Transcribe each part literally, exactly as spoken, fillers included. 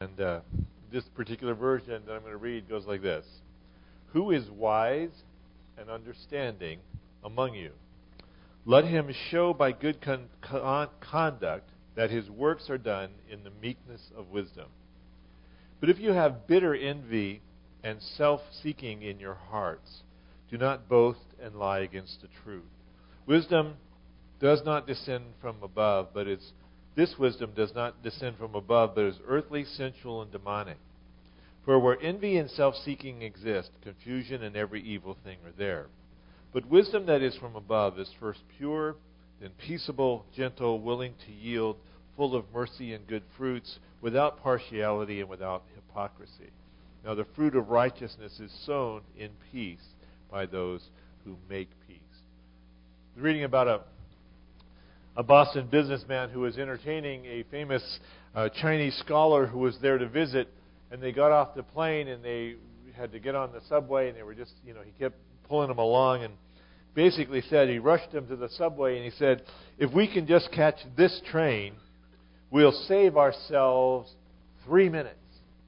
And uh, this particular version that I'm going to read goes like this. Who is wise and understanding among you? Let him show by good con- con- conduct that his works are done in the meekness of wisdom. But if you have bitter envy and self-seeking in your hearts, do not boast and lie against the truth. Wisdom does not descend from above, but is this wisdom does not descend from above, but is earthly, sensual, and demonic. For where envy and self-seeking exist, confusion and every evil thing are there. But wisdom that is from above is first pure, then peaceable, gentle, willing to yield, full of mercy and good fruits, without partiality and without hypocrisy. Now the fruit of righteousness is sown in peace by those who make peace. I'm reading about a a Boston businessman who was entertaining a famous uh, Chinese scholar who was there to visit, and they got off the plane and they had to get on the subway, and they were just, you know, he kept pulling them along and basically said, he rushed them to the subway and he said, if we can just catch this train, we'll save ourselves three minutes.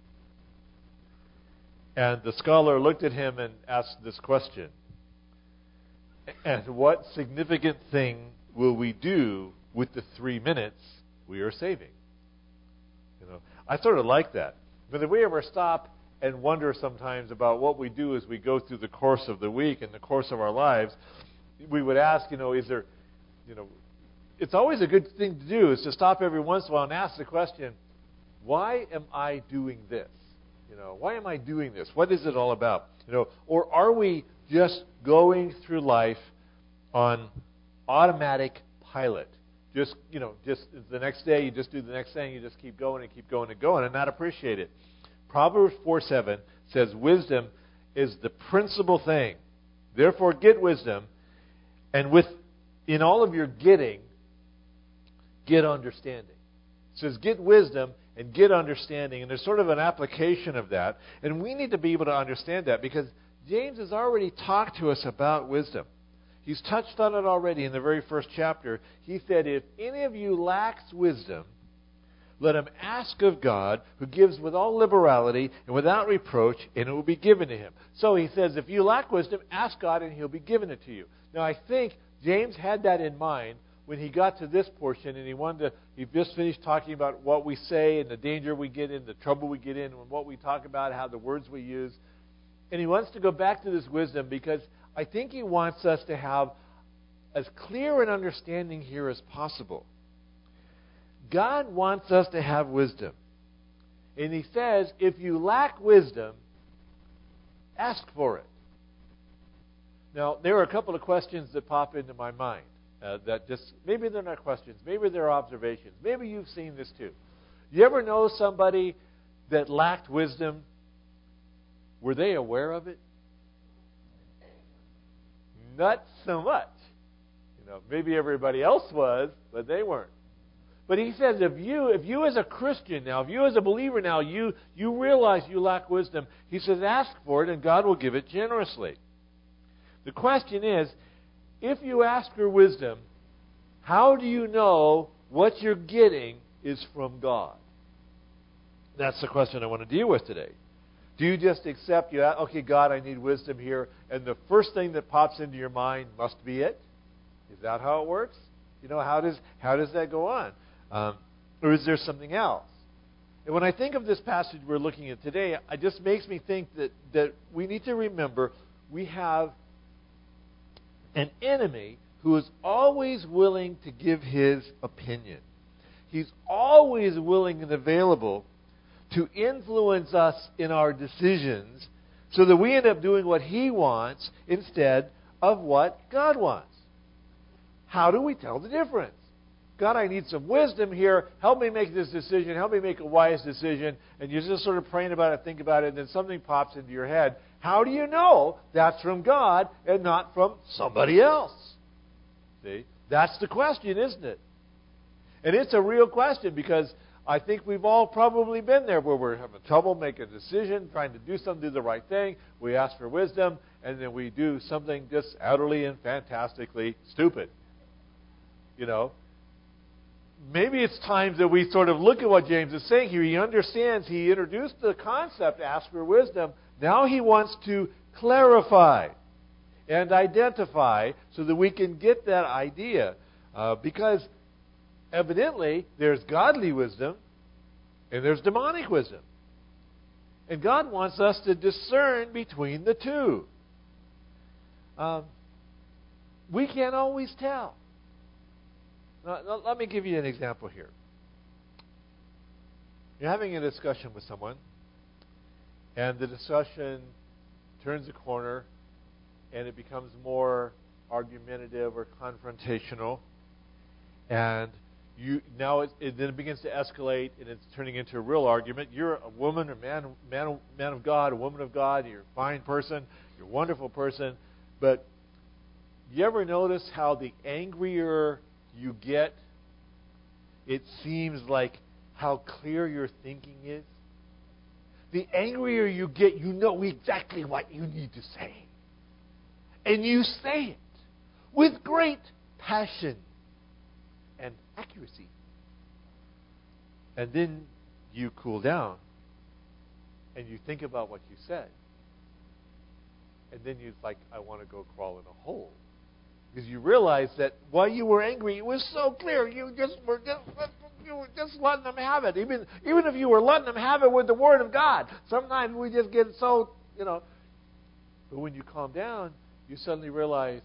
And the scholar looked at him and asked this question, and what significant thing will we do with the three minutes we are saving? You know, I sort of like that. But if we ever stop and wonder sometimes about what we do as we go through the course of the week and the course of our lives, we would ask, you know, is there, you know, it's always a good thing to do is to stop every once in a while and ask the question, why am I doing this? You know, why am I doing this? What is it all about? You know, or are we just going through life on automatic pilot? Just, you know, just the next day you just do the next thing, you just keep going and keep going and going and not appreciate it. Proverbs four seven says wisdom is the principal thing. Therefore get wisdom, and with in all of your getting, get understanding. It says get wisdom and get understanding. And there's sort of an application of that. And we need to be able to understand that because James has already talked to us about wisdom. He's touched on it already in the very first chapter. He said, if any of you lacks wisdom, let him ask of God, who gives with all liberality and without reproach, and it will be given to him. So he says, if you lack wisdom, ask God and he'll be given it to you. Now I think James had that in mind when he got to this portion, and he wanted to, he just finished talking about what we say and the danger we get in, the trouble we get in, and what we talk about, how the words we use. And he wants to go back to this wisdom because I think he wants us to have as clear an understanding here as possible. God wants us to have wisdom. And he says, if you lack wisdom, ask for it. Now, there are a couple of questions that pop into my mind. Uh, that just, maybe they're not questions, maybe they're observations. Maybe you've seen this too. You ever know somebody that lacked wisdom? Were they aware of it? Not so much. You know, maybe everybody else was, but they weren't. But he says, if you, if you as a Christian now, if you as a believer now, you, you realize you lack wisdom, he says, ask for it and God will give it generously. The question is, if you ask for wisdom, how do you know what you're getting is from God? That's the question I want to deal with today. Do you just accept, you, okay, God, I need wisdom here, and the first thing that pops into your mind must be it? Is that how it works? You know, how does how does that go on? Um, or is there something else? And when I think of this passage we're looking at today, it just makes me think that, that we need to remember we have an enemy who is always willing to give his opinion. He's always willing and available to influence us in our decisions so that we end up doing what he wants instead of what God wants. How do we tell the difference? God, I need some wisdom here. Help me make this decision. Help me make a wise decision. And you're just sort of praying about it, think about it, and then something pops into your head. How do you know that's from God and not from somebody else? See? That's the question, isn't it? And it's a real question because I think we've all probably been there where we're having trouble making a decision, trying to do something, do the right thing. We ask for wisdom, and then we do something just utterly and fantastically stupid. You know? maybe it's times that we sort of look at what James is saying here. He understands. He introduced the concept, ask for wisdom. Now he wants to clarify and identify so that we can get that idea. Uh, because evidently there's godly wisdom and there's demonic wisdom. And God wants us to discern between the two. Um, we can't always tell. Now, let me give you an example here. You're having a discussion with someone, and the discussion turns a corner, and it becomes more argumentative or confrontational, and you now it, it then it begins to escalate, and it's turning into a real argument. You're a woman or man, man, man of God, a woman of God. You're a fine person. You're a wonderful person, but you ever notice how the angrier you get, it seems like how clear your thinking is? The angrier you get, you know exactly what you need to say. And you say it with great passion and accuracy. And then you cool down and you think about what you said. And then you're like, I want to go crawl in a hole. Because you realize that while you were angry, it was so clear. You just were just, you were just letting them have it. Even, even if you were letting them have it with the Word of God. Sometimes we just get so, you know. But when you calm down, you suddenly realize,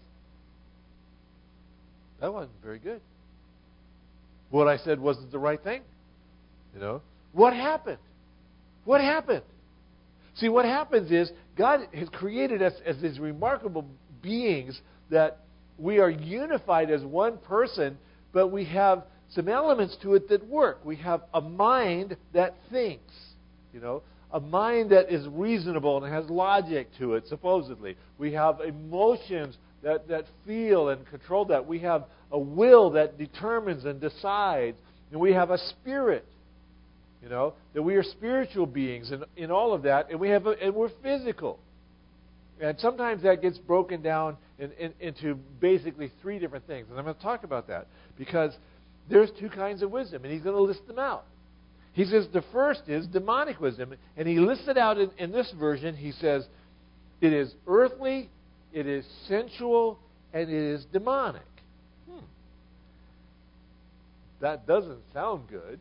that wasn't very good. What I said wasn't the right thing. You know. What happened? What happened? See, what happens is, God has created us as these remarkable beings that we are unified as one person, but we have some elements to it that work. We have a mind that thinks, you know, a mind that is reasonable and has logic to it, supposedly. We have emotions that, that feel and control that. We have a will that determines and decides. And we have a spirit, you know, that we are spiritual beings in, in all of that. And, we have a, and we're physical. And sometimes that gets broken down in, in, into basically three different things. And I'm going to talk about that because there's two kinds of wisdom, and he's going to list them out. He says the first is demonic wisdom, and he lists it out in, in this version. He says it is earthly, it is sensual, and it is demonic. Hmm. That doesn't sound good,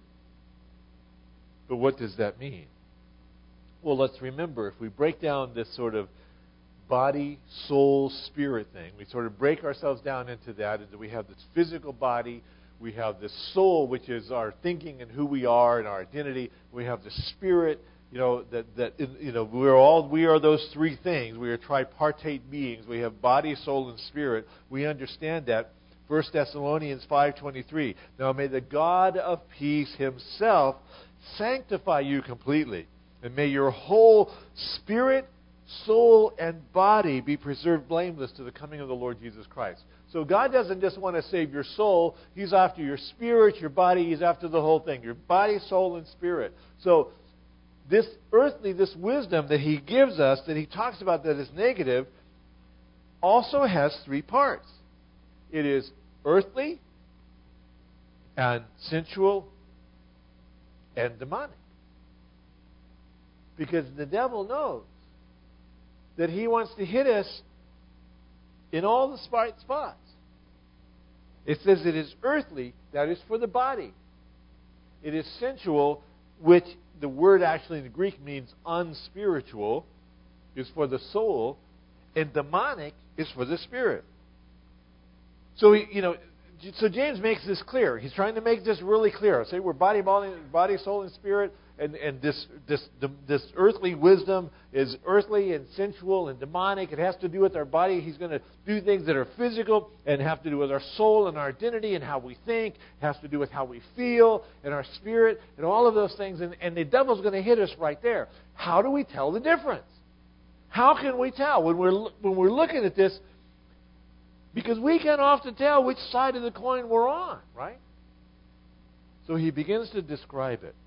but what does that mean? Well, let's remember, if we break down this sort of body, soul, spirit thing. We sort of break ourselves down into that. And we have this physical body. We have this soul, which is our thinking and who we are and our identity. We have the spirit, you know, that, that you know, we're all, we are those three things. We are tripartite beings. We have body, soul, and spirit. We understand that. First Thessalonians five twenty-three. Now may the God of peace himself sanctify you completely. And may your whole spirit, soul, and body be preserved blameless to the coming of the Lord Jesus Christ. So God doesn't just want to save your soul. He's after your spirit, your body. He's after the whole thing. Your body, soul, and spirit. So this earthly, this wisdom that he gives us, that he talks about that is negative, also has three parts. It is earthly and sensual and demonic. Because the devil knows that he wants to hit us in all the right spots. It says it is earthly, that is for the body. It is sensual, which the word actually in the Greek means unspiritual, is for the soul, and demonic is for the spirit. So, he, you know, so James makes this clear. He's trying to make this really clear. Say we're body, body, body, soul, and spirit, and, and this, this, this earthly wisdom is earthly and sensual and demonic. It has to do with our body. He's going to do things that are physical and have to do with our soul and our identity and how we think. It has to do with how we feel and our spirit and all of those things. And, and the devil's going to hit us right there. How do we tell the difference? How can we tell when we're when we're looking at this? Because we can often tell which side of the coin we're on, right? So he begins to describe it.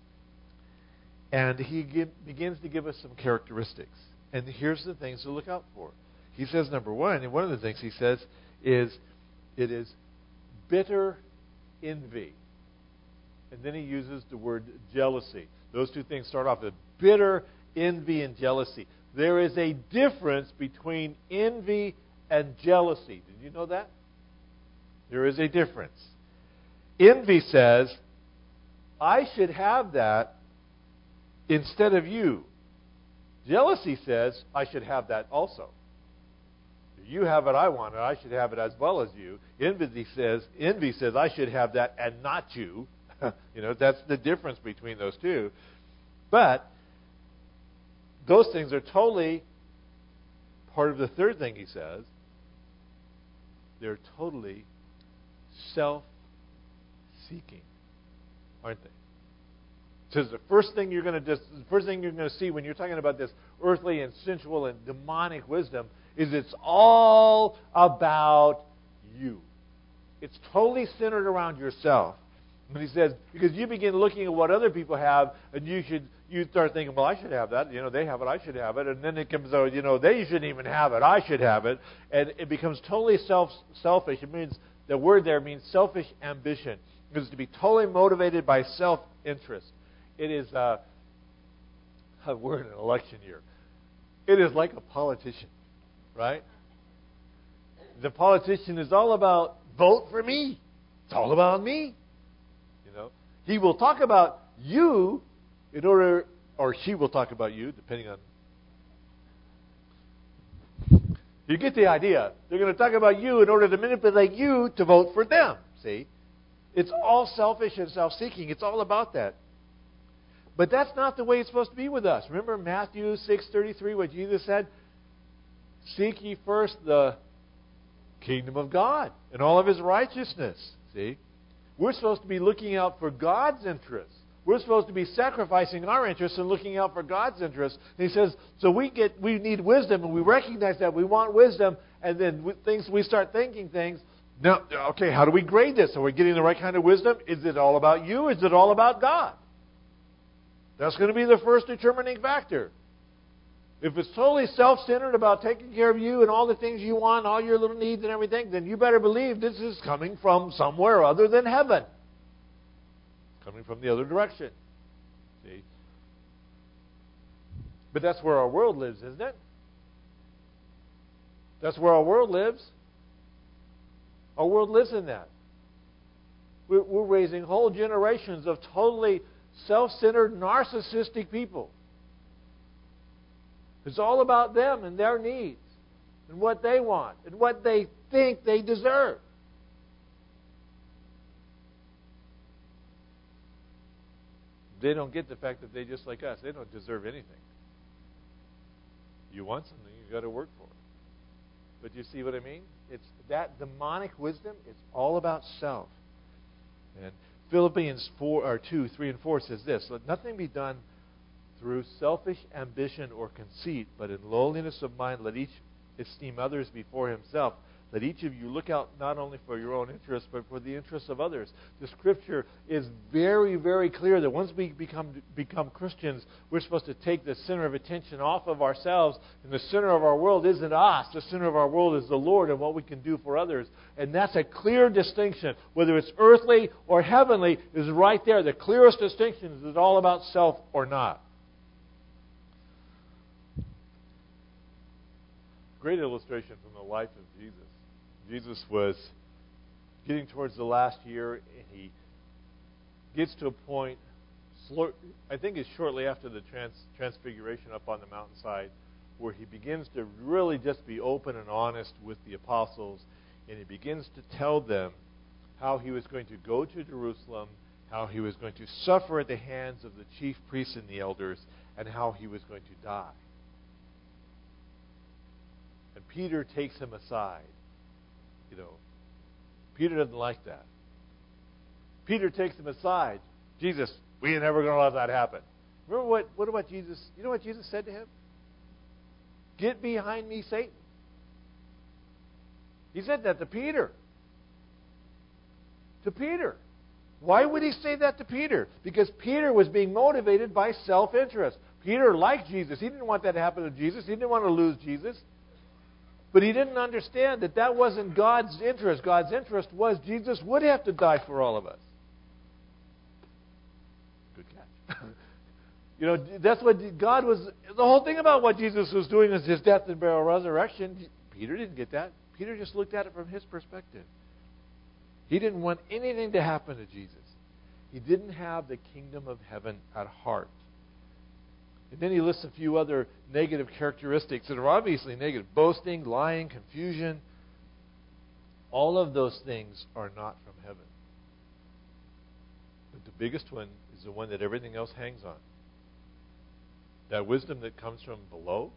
And he give, begins to give us some characteristics. And here's the things to look out for. He says, number one, and one of the things he says is, it is bitter envy. And then he uses the word jealousy. Those two things start off with bitter envy and jealousy. There is a difference between envy and jealousy. Did you know that? There is a difference. Envy says, I should have that instead of you. Jealousy says, I should have that also. You have it, I want it. I should have it as well as you. Envy says, envy says, I should have that and not you. You know, that's the difference between those two. But those things are totally part of the third thing he says. They're totally self-seeking, aren't they? It says the first thing you're going to just, the first thing you're going to see when you're talking about this earthly and sensual and demonic wisdom is it's all about you. It's totally centered around yourself. And he says, because you begin looking at what other people have, and you should you start thinking, well, I should have that. You know, they have it, I should have it. And then it comes out, you know, they shouldn't even have it, I should have it. And it becomes totally self selfish. It means, the word there means selfish ambition. It is to be totally motivated by self-interest. It is, uh, we're in an election year. It is like a politician, right? The politician is all about, vote for me. It's all about me. You know, he will talk about you in order, or she will talk about you, depending on. You get the idea. They're going to talk about you in order to manipulate you to vote for them. See? It's all selfish and self-seeking. It's all about that. But that's not the way it's supposed to be with us. Remember Matthew six thirty-three, what Jesus said? Seek ye first the kingdom of God and all of His righteousness. See? We're supposed to be looking out for God's interests. We're supposed to be sacrificing our interests and looking out for God's interests. And he says, so we get, we need wisdom, and we recognize that we want wisdom, and then we, things, we start thinking things. Now, okay, how do we grade this? Are we getting the right kind of wisdom? Is it all about you? Is it all about God? That's going to be the first determining factor. If it's totally self-centered about taking care of you and all the things you want, all your little needs and everything, then you better believe this is coming from somewhere other than heaven. Coming from the other direction. See? But that's where our world lives, isn't it? That's where our world lives. Our world lives in that. We're, we're raising whole generations of totally self-centered, narcissistic people. It's all about them and their needs and what they want and what they think they deserve. They don't get the fact that they just like us. They don't deserve anything. You want something, you've got to work for it. But you see what I mean? It's that demonic wisdom. It's all about self. And Philippians four or two, three, and four says this: let nothing be done through selfish ambition or conceit, but in lowliness of mind, let each esteem others before himself. Let each of you look out not only for your own interests, but for the interests of others. The Scripture is very, very clear that once we become become Christians, we're supposed to take the center of attention off of ourselves. And the center of our world isn't us. The center of our world is the Lord and what we can do for others. And that's a clear distinction. Whether it's earthly or heavenly is right there. The clearest distinction is it all about self or not. Great illustration from the life of Jesus. Jesus was getting towards the last year, and he gets to a point, I think it's shortly after the trans, transfiguration up on the mountainside, where he begins to really just be open and honest with the apostles, and he begins to tell them how he was going to go to Jerusalem, how he was going to suffer at the hands of the chief priests and the elders, and how he was going to die. And Peter takes him aside. You know, Peter doesn't like that. Peter takes him aside. Jesus, we ain't never going to let that happen. Remember what, what about Jesus? You know what Jesus said to him? Get behind me, Satan. He said that to Peter. To Peter. Why would he say that to Peter? Because Peter was being motivated by self-interest. Peter liked Jesus. He didn't want that to happen to Jesus. He didn't want to lose Jesus. But he didn't understand that that wasn't God's interest. God's interest was Jesus would have to die for all of us. You know, that's what God was, the whole thing about what Jesus was doing is his death and burial, resurrection. Peter didn't get that. Peter just looked at it from his perspective. He didn't want anything to happen to Jesus. He didn't have the kingdom of heaven at heart. And then he lists a few other negative characteristics that are obviously negative. Boasting, lying, confusion. All of those things are not from heaven. But the biggest one is the one that everything else hangs on. That wisdom that comes from below,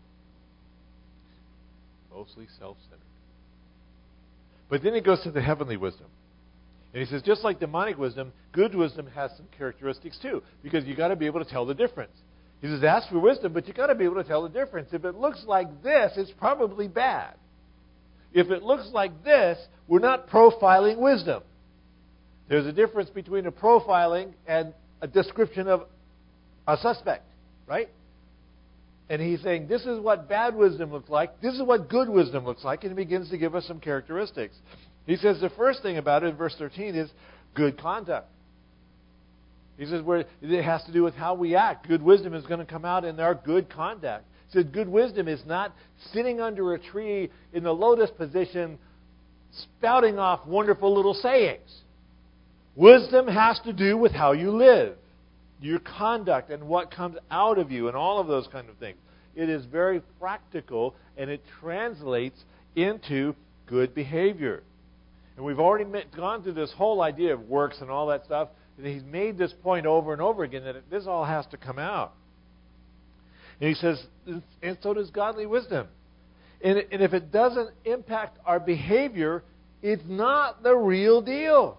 mostly self-centered. But then he goes to the heavenly wisdom. And he says, just like demonic wisdom, good wisdom has some characteristics too. Because you've got to be able to tell the difference. He says, ask for wisdom, but you've got to be able to tell the difference. If it looks like this, it's probably bad. If it looks like this, we're not profiling wisdom. There's a difference between a profiling and a description of a suspect, right? And he's saying, this is what bad wisdom looks like. This is what good wisdom looks like. And he begins to give us some characteristics. He says the first thing about it in verse thirteen is good conduct. He says where it has to do with how we act. Good wisdom is going to come out in our good conduct. He said good wisdom is not sitting under a tree in the lotus position spouting off wonderful little sayings. Wisdom has to do with how you live, your conduct, and what comes out of you, and all of those kind of things. It is very practical, and it translates into good behavior. And we've already met, gone through this whole idea of works and all that stuff. And he's made this point over and over again that this all has to come out. And he says, and so does godly wisdom. And, and if it doesn't impact our behavior, it's not the real deal.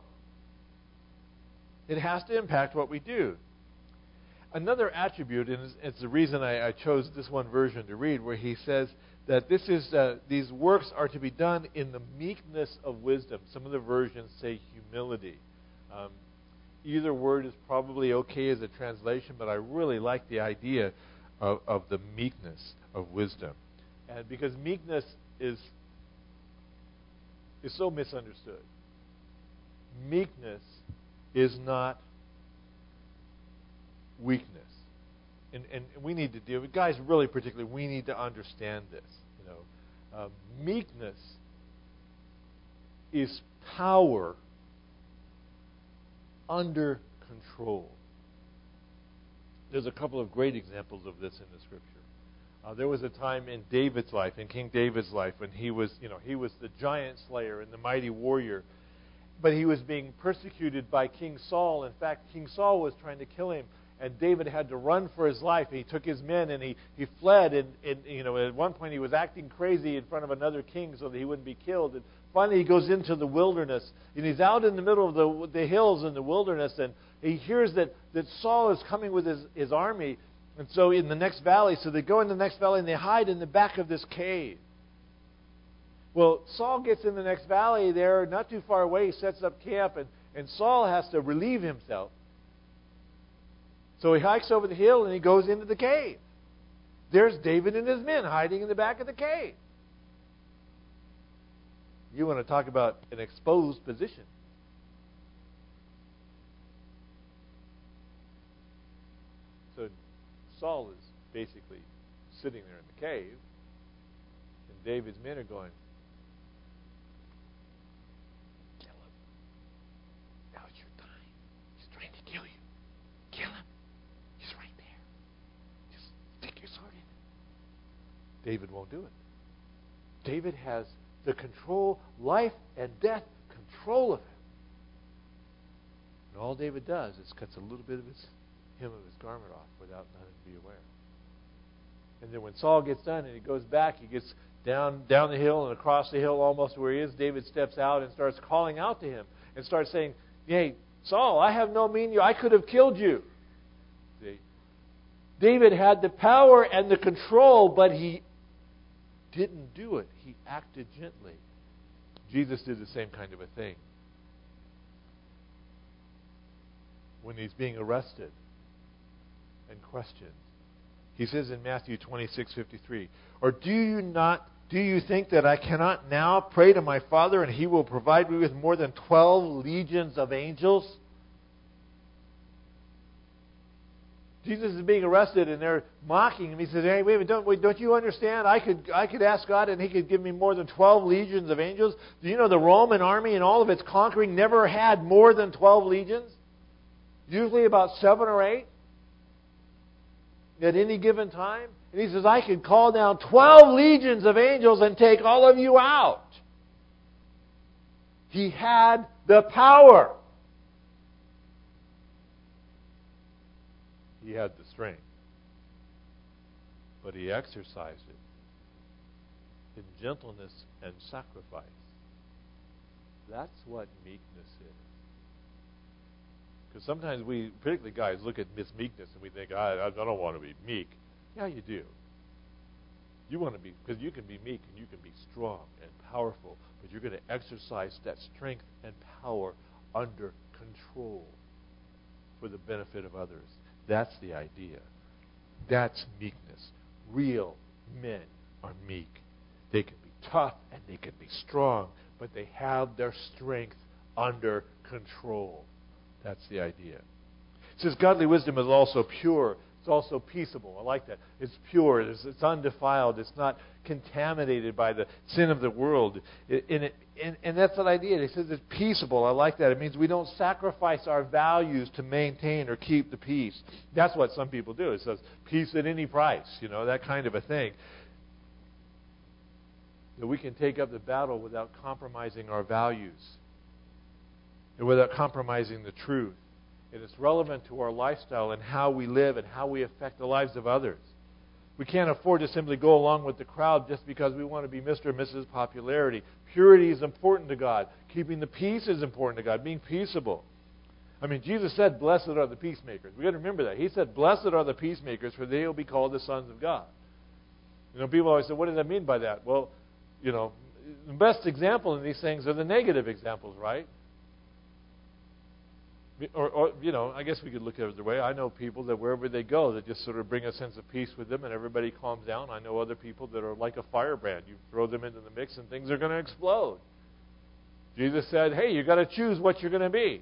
It has to impact what we do. Another attribute, and it's, it's the reason I, I chose this one version to read, where he says that this is uh, these works are to be done in the meekness of wisdom. Some of the versions say humility. Um, either word is probably okay as a translation, but I really like the idea of, of the meekness of wisdom. And because meekness is is so misunderstood. Meekness is not weakness. And, and we need to deal with, guys, really particularly, we need to understand this. You know, uh, meekness is power under control. There's a couple of great examples of this in the Scripture. Uh, there was a time in David's life, in King David's life, when he was, you know, he was the giant slayer and the mighty warrior, but he was being persecuted by King Saul. In fact, King Saul was trying to kill him, and David had to run for his life. He took his men and he, he fled. And, and you know, at one point he was acting crazy in front of another king so that he wouldn't be killed. And finally he goes into the wilderness, and he's out in the middle of the, the hills in the wilderness, and he hears that, that Saul is coming with his, his army. And so in the next valley, so they go in the next valley and they hide in the back of this cave. Well, Saul gets in the next valley there, not too far away. He sets up camp, and, and Saul has to relieve himself. So he hikes over the hill and he goes into the cave. There's David and his men hiding in the back of the cave. You want to talk about an exposed position. So Saul is basically sitting there in the cave, and David's men are going, kill him. Now's your time. He's trying to kill you. Kill him. He's right there. Just stick your sword in it. David won't do it. David has the control, life and death control of him. And all David does is cuts a little bit of his hem of his garment off without letting him be aware. And then when Saul gets done and he goes back, he gets down down the hill and across the hill almost to where he is, David steps out and starts calling out to him and starts saying, "Hey, Saul, I have no mean you. I could have killed you." See? David had the power and the control, but he didn't do it. He acted gently. Jesus did the same kind of a thing. When he's being arrested and questioned, he says in Matthew twenty-six fifty-three, "Or do you not do you think that I cannot now pray to my Father, and He will provide me with more than twelve legions of angels?" Jesus is being arrested, and they're mocking him. He says, hey, wait a minute, don't, wait, don't you understand? I could, I could ask God, and He could give me more than twelve legions of angels. Do you know the Roman army and all of its conquering never had more than twelve legions? Usually about seven or eight at any given time. And He says, I could call down twelve legions of angels and take all of you out. He had the power. He had the strength. But He exercised it in gentleness and sacrifice. That's what meekness is. Because sometimes we, particularly guys, look at Miss Meekness and we think, I, I don't want to be meek. Yeah, you do. You want to be, because you can be meek and you can be strong and powerful, but you're going to exercise that strength and power under control for the benefit of others. That's the idea. That's meekness. Real men are meek. They can be tough and they can be strong, but they have their strength under control. That's the idea. It says godly wisdom is also pure. It's also peaceable. I like that. It's pure. It's, it's undefiled. It's not contaminated by the sin of the world. It, and, it, and, and that's that idea. It says it's peaceable. I like that. It means we don't sacrifice our values to maintain or keep the peace. That's what some people do. It says peace at any price. You know, that kind of a thing. That we can take up the battle without compromising our values. And without compromising the truth. And it's relevant to our lifestyle and how we live and how we affect the lives of others. We can't afford to simply go along with the crowd just because we want to be Mister or Missus Popularity. Purity is important to God. Keeping the peace is important to God. Being peaceable. I mean, Jesus said, blessed are the peacemakers. We've got to remember that. He said, blessed are the peacemakers, for they will be called the sons of God. You know, people always say, what does that mean by that? Well, you know, the best example in these things are the negative examples, right? Or, or, you know, I guess we could look at it the other way. I know people that wherever they go, they just sort of bring a sense of peace with them and everybody calms down. I know other people that are like a firebrand. You throw them into the mix and things are going to explode. Jesus said, hey, you've got to choose what you're going to be.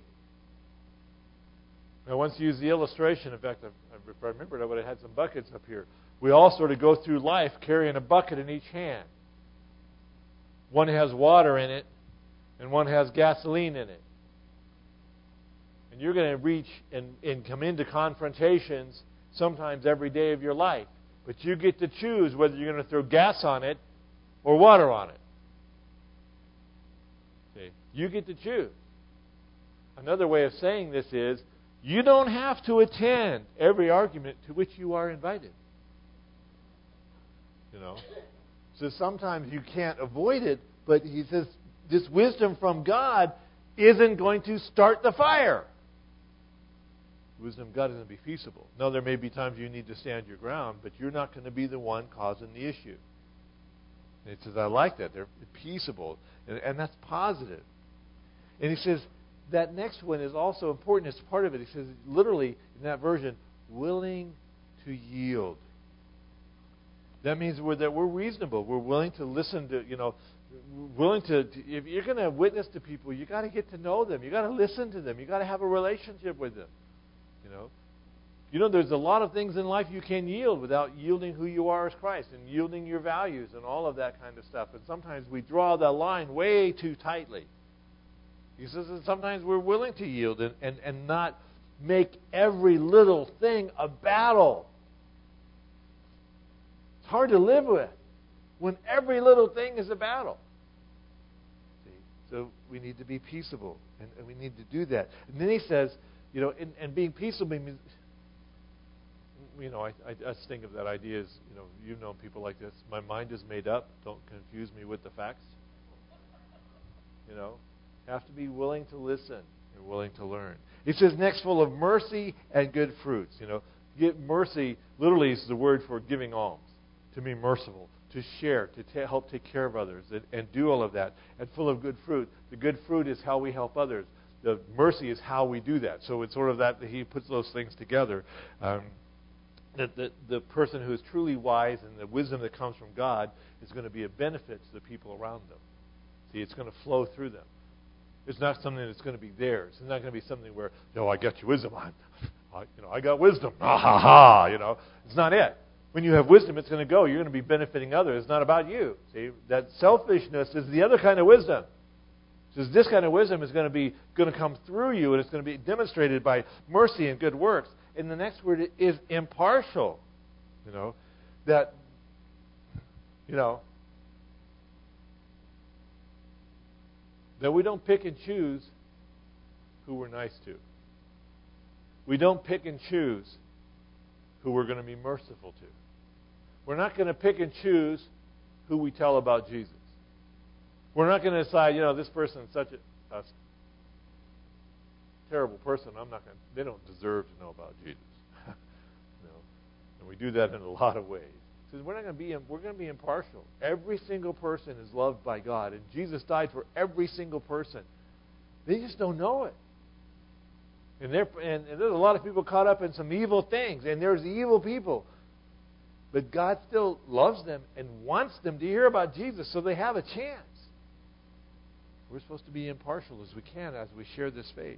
I once used the illustration. In fact, if I remembered, I would have had some buckets up here. We all sort of go through life carrying a bucket in each hand. One has water in it and one has gasoline in it. And you're going to reach and, and come into confrontations sometimes every day of your life. But you get to choose whether you're going to throw gas on it or water on it. See? You get to choose. Another way of saying this is, you don't have to attend every argument to which you are invited. You know? So sometimes you can't avoid it, but he says this wisdom from God isn't going to start the fire. Wisdom of God is going to be peaceable. No, there may be times you need to stand your ground, but you're not going to be the one causing the issue. And it says, I like that. They're peaceable. And, and that's positive. And he says, that next one is also important. It's part of it. He says, literally, in that version, willing to yield. That means we're, that we're reasonable. We're willing to listen to, you know, willing to, to if you're going to witness to people, you've got to get to know them. You've got to listen to them. You've got to have a relationship with them. You know, you know, there's a lot of things in life you can yield without yielding who you are as Christ and yielding your values and all of that kind of stuff. And sometimes we draw that line way too tightly. He says that sometimes we're willing to yield and, and, and not make every little thing a battle. It's hard to live with when every little thing is a battle. See? So we need to be peaceable, and, and we need to do that. And then he says, you know, and, and being peaceable means, you know, I, I just think of that idea as, you know, you've known people like this. My mind is made up. Don't confuse me with the facts. You know, have to be willing to listen and willing to learn. He says, next, full of mercy and good fruits. You know, give mercy literally is the word for giving alms, to be merciful, to share, to t- help take care of others, and, and do all of that. And full of good fruit. The good fruit is how we help others. The mercy is how we do that. So it's sort of that, that he puts those things together. Um, that the, the person who is truly wise and the wisdom that comes from God is going to be a benefit to the people around them. See, it's going to flow through them. It's not something that's going to be theirs. It's not going to be something where, no, I got your wisdom. I'm, I, you know, I got wisdom. Ha ha ha. You know, it's not it. When you have wisdom, it's going to go. You're going to be benefiting others. It's not about you. See, that selfishness is the other kind of wisdom. Says this kind of wisdom is going to be going to come through you, and it's going to be demonstrated by mercy and good works. And the next word is impartial. You know, that, you know, that we don't pick and choose who we're nice to. We don't pick and choose who we're going to be merciful to. We're not going to pick and choose who we tell about Jesus. We're not going to decide, you know, this person is such a, a terrible person. I'm not going. They don't deserve to know about Jesus. You know, and we do that in a lot of ways. Because we're not going to be. We're going to be impartial. Every single person is loved by God, and Jesus died for every single person. They just don't know it. And, and, and there's a lot of people caught up in some evil things, and there's evil people. But God still loves them and wants them to hear about Jesus, so they have a chance. We're supposed to be impartial as we can as we share this faith.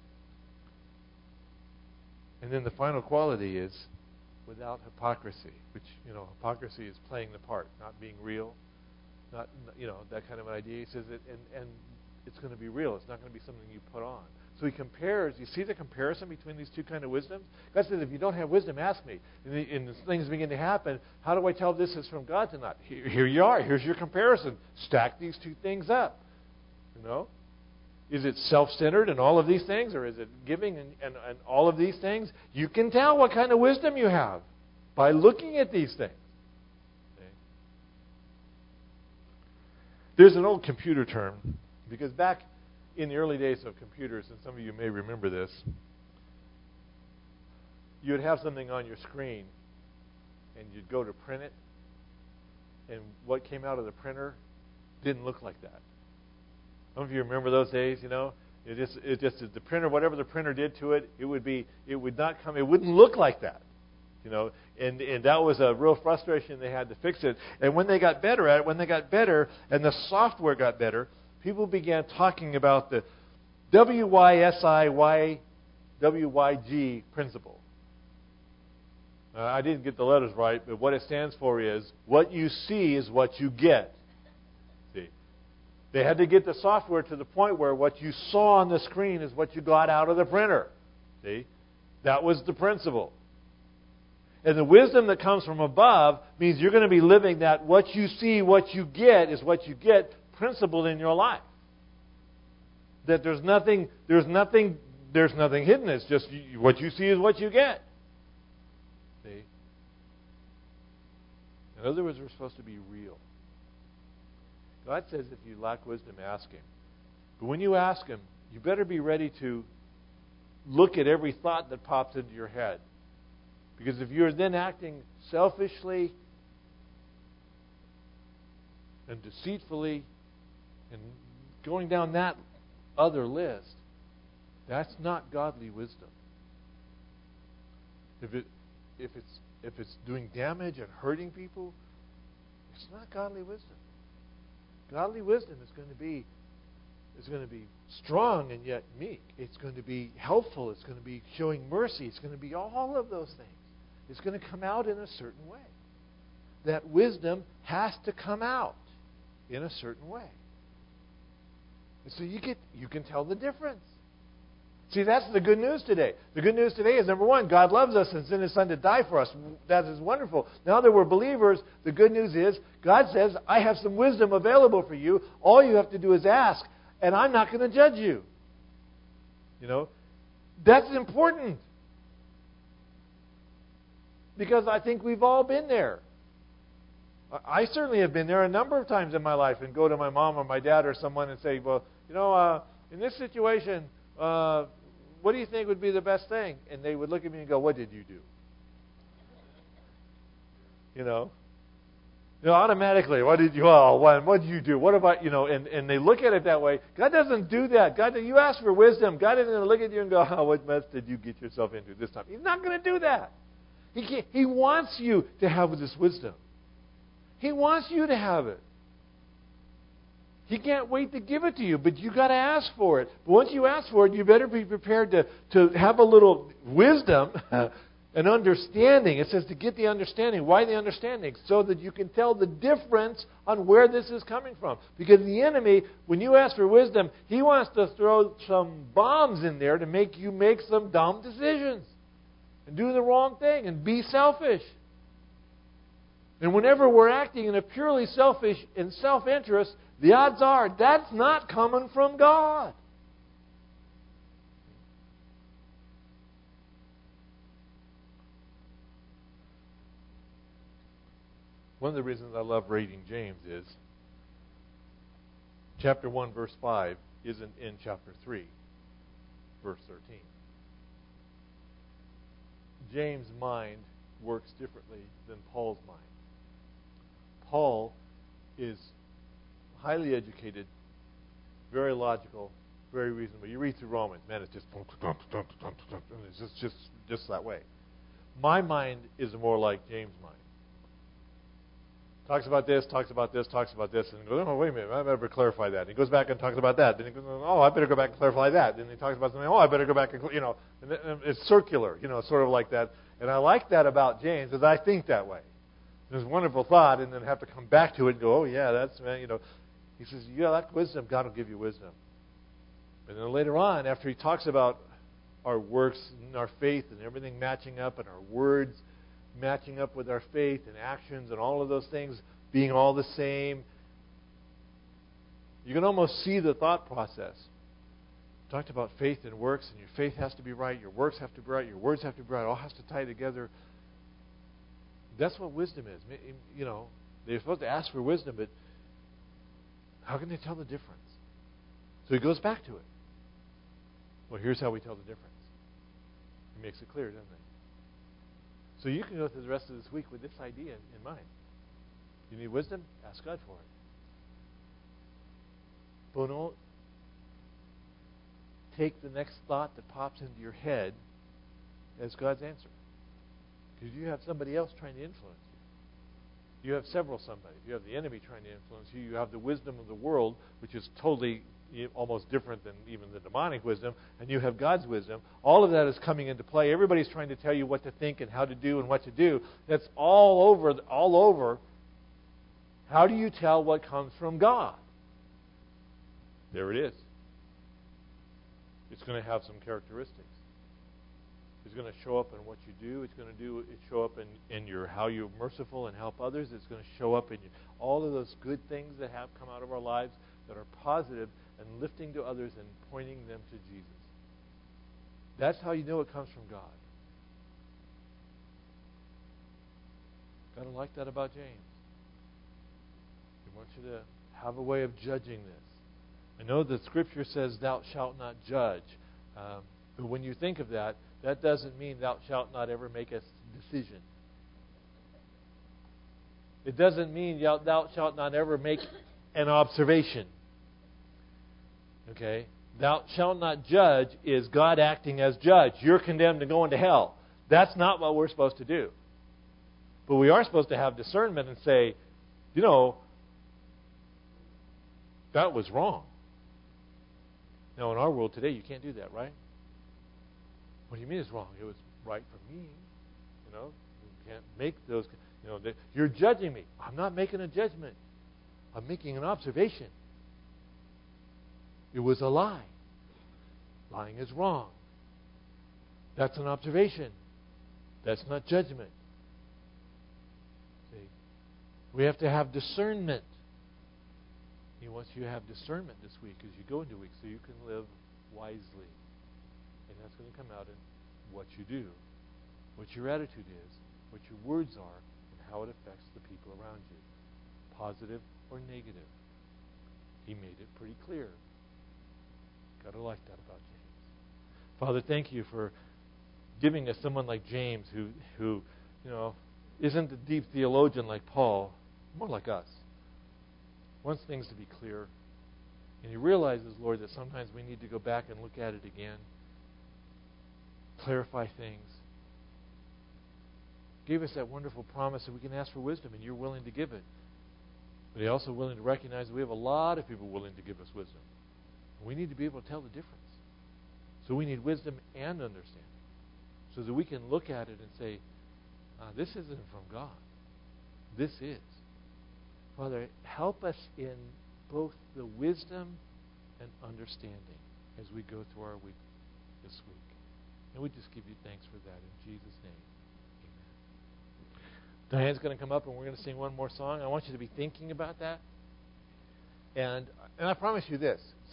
And then the final quality is without hypocrisy, which, you know, hypocrisy is playing the part, not being real, not, you know, that kind of an idea. He says it, and, and it's going to be real. It's not going to be something you put on. So he compares. You see the comparison between these two kind of wisdoms? God says, if you don't have wisdom, ask me. And, the, and things begin to happen. How do I tell this is from God to not? Here, here you are. Here's your comparison. Stack these two things up. You know? Is it self-centered and all of these things? Or is it giving and, and, and all of these things? You can tell what kind of wisdom you have by looking at these things. Okay? There's an old computer term, because back in the early days of computers, and some of you may remember this, you would have something on your screen, and you'd go to print it, and what came out of the printer didn't look like that. Some of you remember those days, you know? It just, it just, the printer, whatever the printer did to it, it would be, it would not come, it wouldn't look like that. You know, and, and that was a real frustration. They had to fix it. And when they got better at it, when they got better, and the software got better, people began talking about the W Y S I Y W Y G principle. Uh, I didn't get the letters right, but what it stands for is what you see is what you get. See, they had to get the software to the point where what you saw on the screen is what you got out of the printer. See, that was the principle. And the wisdom that comes from above means you're going to be living that what you see, what you get is what you get principle in your life. That there's nothing, there's nothing, there's nothing hidden. It's just you, what you see is what you get. See? In other words, we're supposed to be real. God says if you lack wisdom, ask Him. But when you ask Him, you better be ready to look at every thought that pops into your head. Because if you're then acting selfishly and deceitfully and going down that other list, that's not godly wisdom. If it if it's if it's doing damage and hurting people, it's not godly wisdom. Godly wisdom is going to be is going to be strong and yet meek. It's going to be helpful. It's going to be showing mercy. It's going to be all of those things. It's going to come out in a certain way. That wisdom has to come out in a certain way. And so you get you can tell the difference. See, that's the good news today. The good news today is, number one, God loves us and sent His Son to die for us. That is wonderful. Now that we're believers, the good news is God says, I have some wisdom available for you. All you have to do is ask, and I'm not going to judge you. You know, that's important. Because I think we've all been there. I certainly have been there a number of times in my life and go to my mom or my dad or someone and say, well, you know, uh, in this situation, uh, what do you think would be the best thing? And they would look at me and go, what did you do? You know? You know, automatically, what did you, oh, what, what did you do? What about, you know, and, and they look at it that way. God doesn't do that. God, you ask for wisdom. God isn't going to look at you and go, oh, what mess did you get yourself into this time? He's not going to do that. He can't, He wants you to have this wisdom. He wants you to have it. He can't wait to give it to you, but you got to ask for it. But once you ask for it, you better be prepared to, to have a little wisdom and understanding. It says to get the understanding. Why the understanding? So that you can tell the difference on where this is coming from. Because the enemy, when you ask for wisdom, he wants to throw some bombs in there to make you make some dumb decisions and do the wrong thing and be selfish. And whenever we're acting in a purely selfish and self-interest, the odds are that's not coming from God. One of the reasons I love reading James is chapter one, verse five isn't in chapter three, verse thirteen. James' mind works differently than Paul's mind. Paul is highly educated, very logical, very reasonable. You read through Romans, man, it's just it's just just just that way. My mind is more like James' mind. Talks about this, talks about this, talks about this, and goes, oh, wait a minute, I better clarify that. And he goes back and talks about that. Then he goes, oh, I better go back and clarify that. Then he talks about something, oh, I better go back and, you know, and it's circular, you know, sort of like that. And I like that about James, because I think that way. There's a wonderful thought, and then have to come back to it and go, oh, yeah, that's, man, you know. He says, you lack wisdom, God will give you wisdom. And then later on, after he talks about our works and our faith and everything matching up and our words matching up with our faith and actions and all of those things being all the same, you can almost see the thought process. We talked about faith and works, and your faith has to be right, your works have to be right, your words have to be right, it all has to tie together. That's what wisdom is. You know, they're supposed to ask for wisdom, but how can they tell the difference? So he goes back to it. Well, here's how we tell the difference. He makes it clear, doesn't he? So you can go through the rest of this week with this idea in mind. You need wisdom? Ask God for it. But don't take the next thought that pops into your head as God's answer. Because you have somebody else trying to influence you. You have several somebodies. You have the enemy trying to influence you. You have the wisdom of the world, which is totally almost different than even the demonic wisdom. And you have God's wisdom. All of that is coming into play. Everybody's trying to tell you what to think and how to do and what to do. That's all over, all over. How do you tell what comes from God? There it is. It's going to have some characteristics. It's going to show up in what you do. It's going to do. It show up in, in your how you're merciful and help others. It's going to show up in your, all of those good things that have come out of our lives that are positive and lifting to others and pointing them to Jesus. That's how you know it comes from God. Kind of like that about James. He wants you to have a way of judging this. I know the Scripture says, "Thou shalt not judge," um, but when you think of that, that doesn't mean thou shalt not ever make a decision. It doesn't mean thou shalt not ever make an observation. Okay? Thou shalt not judge is God acting as judge. You're condemned to going to hell. That's not what we're supposed to do. But we are supposed to have discernment and say, you know, that was wrong. Now, in our world today, you can't do that, right? What do you mean it's wrong? It was right for me. You know, you can't make those. You know, you're judging me. I'm not making a judgment. I'm making an observation. It was a lie. Lying is wrong. That's an observation. That's not judgment. See, we have to have discernment. He wants you to have discernment this week as you go into the week so you can live wisely. And that's going to come out in what you do, what your attitude is, what your words are, and how it affects the people around you, positive or negative. He made it pretty clear. Got to like that about James. Father, thank you for giving us someone like James who, who, you know, isn't a deep theologian like Paul, more like us. Wants things to be clear. And he realizes, Lord, that sometimes we need to go back and look at it again. Clarify things. Give us that wonderful promise that we can ask for wisdom, and you're willing to give it. But He's also willing to recognize that we have a lot of people willing to give us wisdom. We need to be able to tell the difference. So we need wisdom and understanding, so that we can look at it and say, uh, this isn't from God. This is. Father, help us in both the wisdom and understanding as we go through our week this week. And we just give you thanks for that in Jesus' name. Amen. Diane's going to come up and we're going to sing one more song. I want you to be thinking about that. And, and I promise you this.